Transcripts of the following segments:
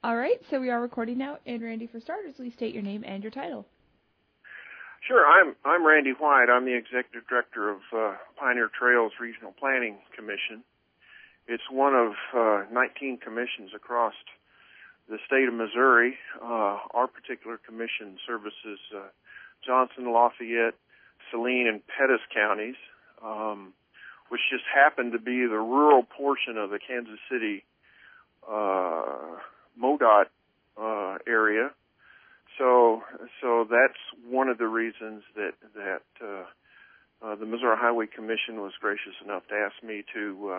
All right, so we are recording now. And Randy, for starters, please state your name and your title. Sure. I'm Randy White. I'm the Executive Director of Pioneer Trails Regional Planning Commission. It's one of 19 commissions across the state of Missouri. Our particular commission services Johnson, Lafayette, Saline, and Pettis counties, which just happen to be the rural portion of the Kansas City MoDOT area. So that's one of the reasons that the Missouri Highway Commission was gracious enough to ask me to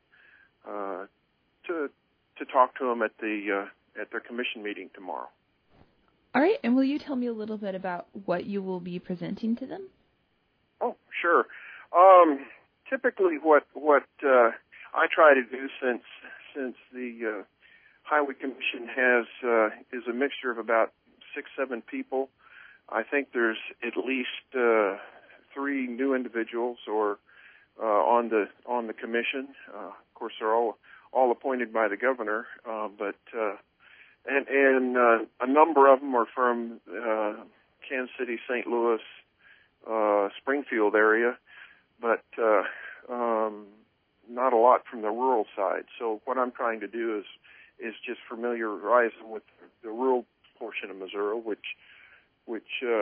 talk to them at their commission meeting tomorrow. All right, and will you tell me a little bit about what you will be presenting to them? Oh, sure. Typically, what I try to do since the Highway Commission is a mixture of about 6-7 people. I think there's at least 3 new individuals or on the commission. Of course, they're all appointed by the governor, but a number of them are from Kansas City, St. Louis, Springfield area, but not a lot from the rural side. So what I'm trying to do is just familiarize them with the rural portion of Missouri, which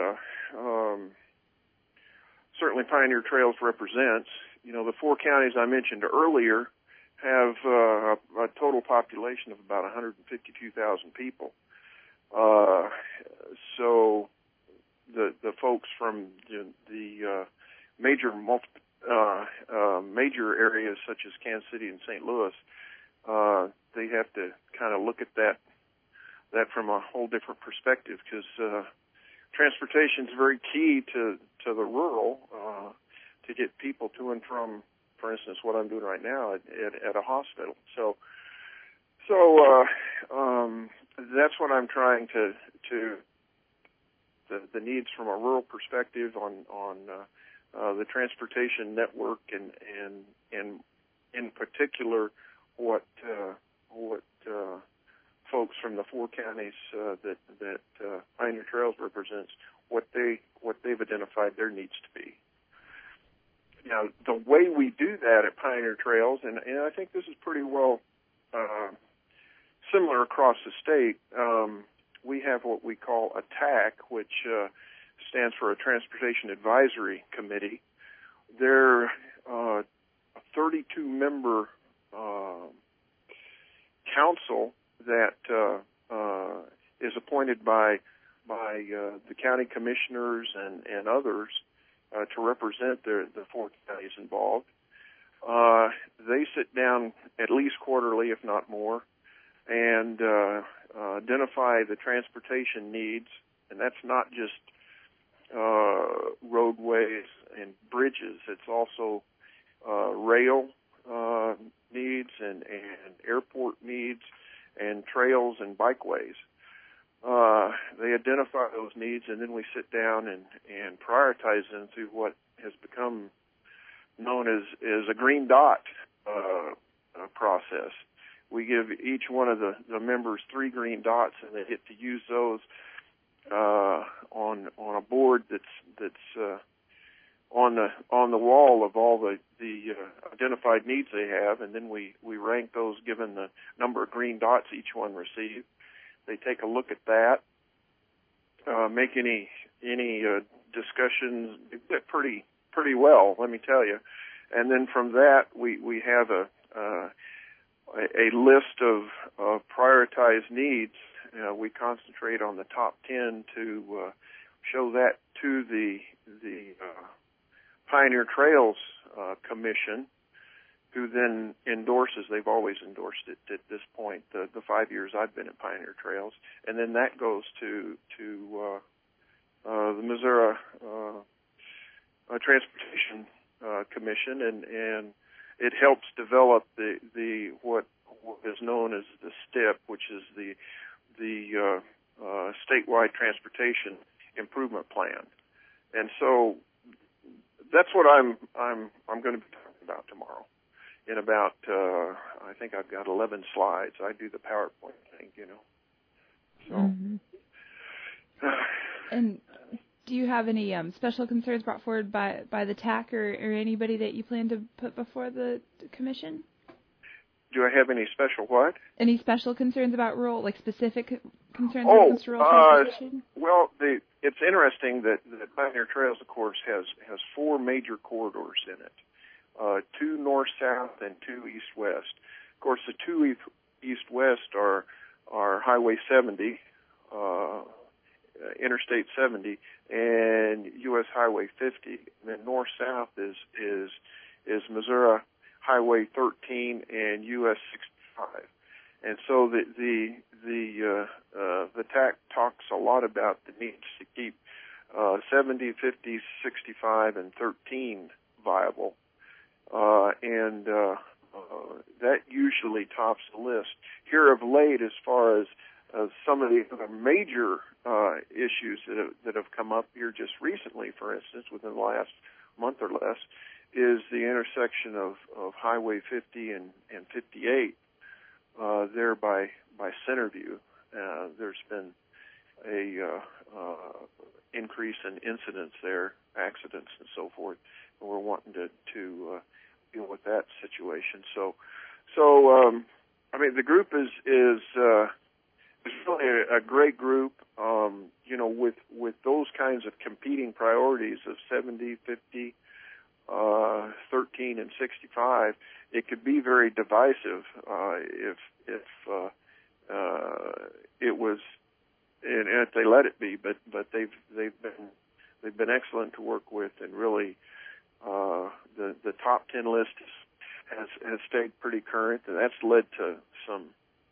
certainly Pioneer Trails represents. You know, the 4 counties I mentioned earlier have a total population of about 152,000 people. So the folks from the major areas such as Kansas City and St. Louis, they have to kind of look at that from a whole different perspective, because transportation is very key to the rural, to get people to and from, for instance, what I'm doing right now at a hospital. So that's what I'm trying to the needs from a rural perspective on the transportation network and in particular what folks from the 4 counties that Pioneer Trails represents, what they've identified their needs to be. Now, the way we do that at Pioneer Trails, and I think this is pretty well similar across the state, we have what we call a TAC, which stands for a Transportation Advisory Committee. They're a 32-member council that is appointed by the county commissioners and others to represent the 4 counties involved. They sit down at least quarterly, if not more, and identify the transportation needs, and that's not just roadways and bridges. It's also rail needs and airport needs and trails and bikeways. They identify those needs, and then we sit down and prioritize them through what has become known as a green dot process. We give each one of the members 3 green dots, and they get to use those on a board that's on the wall of all the identified needs they have, and then we rank those given the number of green dots each one received. They take a look at that, make any discussions pretty well, let me tell you, and then from that we have a list of prioritized needs. We concentrate on the top 10 to show that to the Pioneer Trails Commission, who then endorses. They've always endorsed it at this point, the 5 years I've been at Pioneer Trails, and then that goes to the Missouri Transportation Commission, and it helps develop the what is known as the STIP, which is the statewide transportation improvement plan. And so that's what I'm going to be talking about tomorrow. In about I think I've got 11 slides. I do the PowerPoint thing, you know. you have any special concerns brought forward by the TAC or anybody that you plan to put before the commission? Do I have any special what? Any special concerns about rural, like specific concerns against rural transportation? Well, it's interesting that Pioneer Trails, of course, has 4 major corridors in it, 2 north-south and 2 east-west. Of course, the 2 east-west are Highway 70, Interstate 70, and U.S. Highway 50. And then north-south is Missouri Highway 13 and U.S. 65. And so the TAC talks a lot about the needs to keep 70, 50, 65, and 13 viable, and that usually tops the list. Here of late, as far as some of the other major issues that have come up here just recently, for instance, within the last month or less, is the intersection of Highway 50 and 58 there by Centerview. There's been a increase in incidents there, accidents and so forth, and we're wanting to deal with that situation. So I mean, the group is really a great group. With those kinds of competing priorities of 70, 50, 13, and 65, it could be very divisive if it was, and if they let it be. But they've been excellent to work with, and really the top 10 list has stayed pretty current, and that's led to some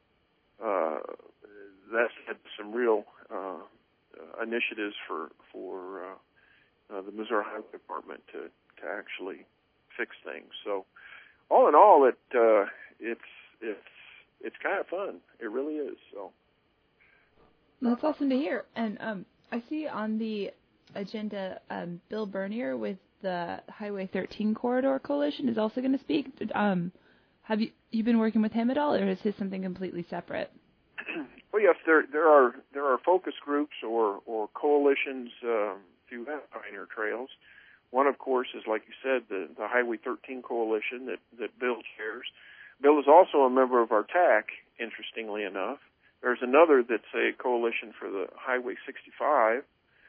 real initiatives for the Missouri Highway Department to actually fix things. So all in all, it's kind of fun. It really is. So that's awesome to hear. And I see on the agenda Bill Bernier with the Highway 13 Corridor Coalition is also going to speak. Have you been working with him at all, or is his something completely separate? Well, yes, there are focus groups or coalitions throughout Pioneer Trails. One, of course, is, like you said, the Highway 13 Coalition that Bill chairs. Bill is also a member of our TAC, interestingly enough. There's another that's a coalition for the Highway 65.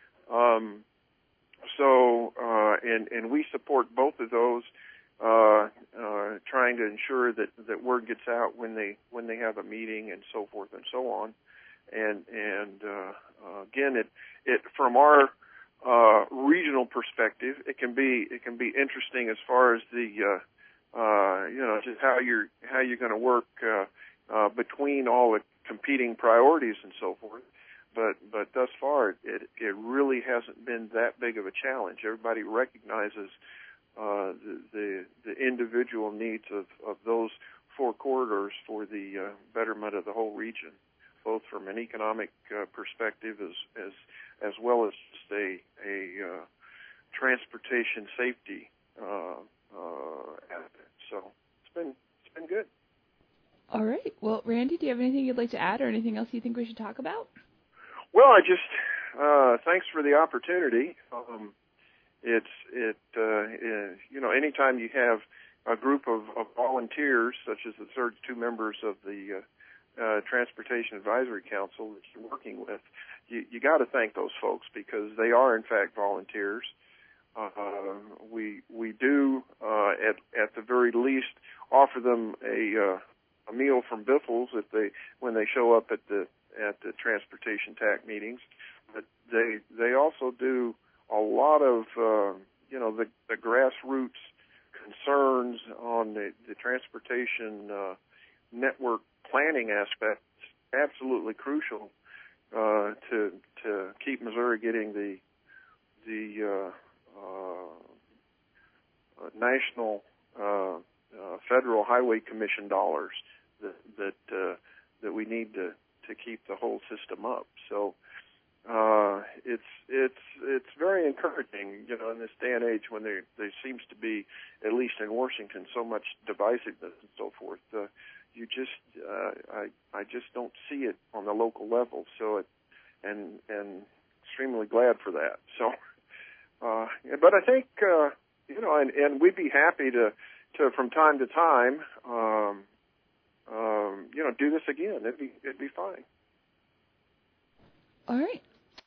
And we support both of those, trying to ensure that word gets out when they have a meeting and so forth and so on. And again, it from our regional perspective, it can be interesting as far as the just how you're going to work between all the competing priorities and so forth. But thus far, it really hasn't been that big of a challenge. Everybody recognizes the individual needs of those 4 corridors for the betterment of the whole region, both from an economic perspective as well as just a transportation safety aspect. So it's been good. All right. Well, Randy, do you have anything you'd like to add, or anything else you think we should talk about? Well, I just thanks for the opportunity. Anytime you have a group of volunteers, such as the 32 members of the Transportation Advisory Council that you're working with, you got to thank those folks, because they are in fact volunteers. We do at the very least offer them a meal from Biffles when they show up at the transportation TAC meetings, but they also do a lot of the grassroots concerns on the transportation network planning aspect. Absolutely crucial to keep Missouri getting the national Federal Highway Commission dollars that we need to keep the whole system up. So it's very encouraging, in this day and age when there seems to be, at least in Washington, so much divisiveness and so forth. I just don't see it on the local level. So and extremely glad for that. So But I think, and we'd be happy to from time to time, do this again. It'd be fine. All right.